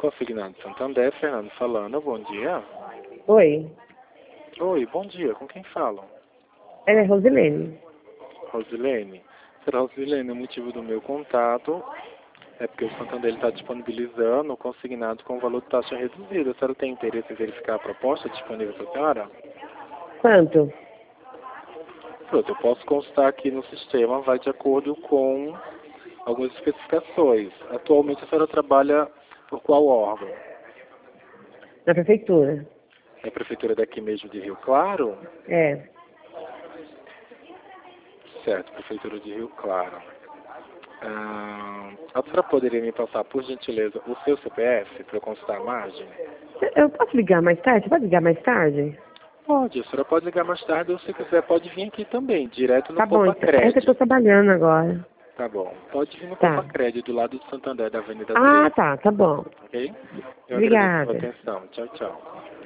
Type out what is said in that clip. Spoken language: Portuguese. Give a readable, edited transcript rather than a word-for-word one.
Consignado Santander, Fernando falando. Bom dia. Oi, Oi, bom dia. Com quem falam? ela é Rosilene. Rosilene. Será Rosilene, o motivo do meu contato é porque o Santander está disponibilizando o consignado com valor de taxa reduzida. A senhora tem interesse em verificar a proposta disponível para a senhora? Quanto? Pronto, eu posso constar aqui no sistema, vai de acordo com algumas especificações. Atualmente a senhora trabalha por qual órgão? Na prefeitura. É a prefeitura daqui mesmo de Rio Claro? É. Certo, prefeitura de Rio Claro. A senhora poderia me passar, por gentileza, o seu CPF para eu constar a margem? Eu posso ligar mais tarde? Você pode ligar mais tarde? Pode, a senhora pode ligar mais tarde ou se quiser pode vir aqui também, direto no Tá bom, Poupa então. É que eu tô Crédito. trabalhando agora. Tá bom, pode vir no Poupa Tá. Crédito, do lado do Santander, da Avenida Ah, 3, tá bom. ok? Eu agradeço a sua Obrigada. atenção. Tchau, tchau.